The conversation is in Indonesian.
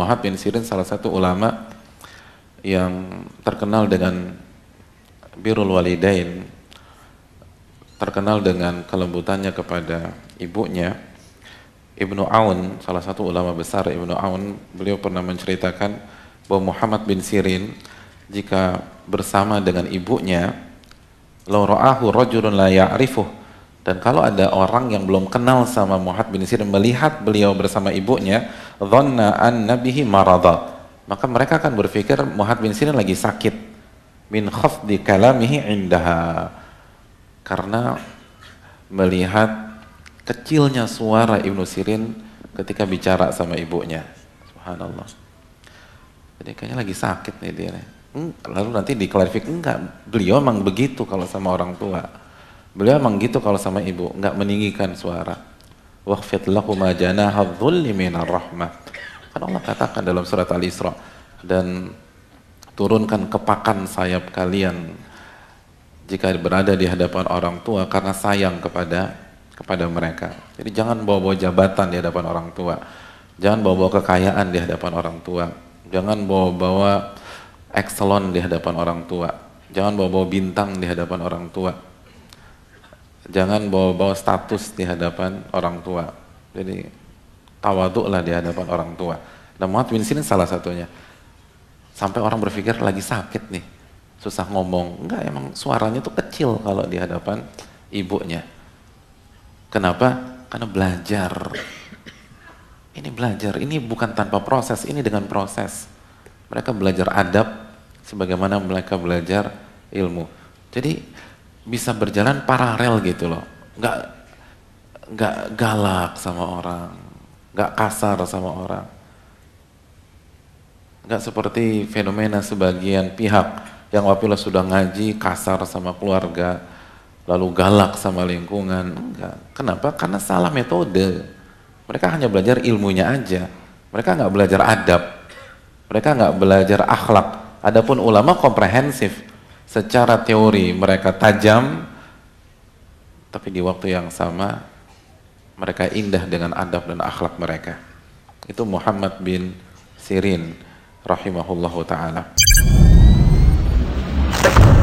Muhammad bin Sirin salah satu ulama yang terkenal dengan birrul walidain, terkenal dengan kelembutannya kepada ibunya. Ibnu Aun, salah satu ulama besar Ibnu Aun, beliau pernah menceritakan bahwa Muhammad bin Sirin jika bersama dengan ibunya, law ra'ahu rajulun la ya'rifuh, dan kalau ada orang yang belum kenal sama Muhammad bin Sirin melihat beliau bersama ibunya, dhanna anna bihi marada, maka mereka akan berpikir Muhammad bin Sirin lagi sakit, min khafdi kalamihi indaha, karena melihat kecilnya suara Ibnu Sirin ketika bicara sama ibunya. Subhanallah. Jadi kayaknya lagi sakit nih dia. Lalu nanti diklarifikasi, enggak, beliau emang begitu kalau sama orang tua. Beliau emang gitu kalau sama ibu, enggak meninggikan suara. Wakhfid lahuma janaha dhulli minar rahmah. Kan Allah katakan dalam surat Al-Isra, dan turunkan kepakan sayap kalian jika berada di hadapan orang tua karena sayang kepada mereka. Jadi jangan bawa-bawa jabatan di hadapan orang tua, jangan bawa-bawa kekayaan di hadapan orang tua, jangan bawa-bawa ekselon di hadapan orang tua, jangan bawa-bawa bintang di hadapan orang tua, jangan bawa-bawa status di hadapan orang tua. Jadi tawaduklah di hadapan orang tua. Dan Muhammad bin Sirin salah satunya. Sampai orang berpikir lagi sakit nih, susah ngomong. Enggak, emang suaranya tuh kecil kalau di hadapan ibunya. Kenapa? Karena belajar. Ini belajar, ini bukan tanpa proses, ini dengan proses. Mereka belajar adab sebagaimana mereka belajar ilmu. Jadi bisa berjalan paralel gitu loh. Enggak galak sama orang, enggak kasar sama orang. Enggak seperti fenomena sebagian pihak yang apabila sudah ngaji kasar sama keluarga, lalu galak sama lingkungan. Enggak. Kenapa? Karena salah metode. Mereka hanya belajar ilmunya aja. Mereka nggak belajar adab. Mereka nggak belajar akhlak. Adapun ulama komprehensif. Secara teori mereka tajam, tapi di waktu yang sama mereka indah dengan adab dan akhlak mereka. Itu Muhammad bin Sirin rahimahullahu ta'ala.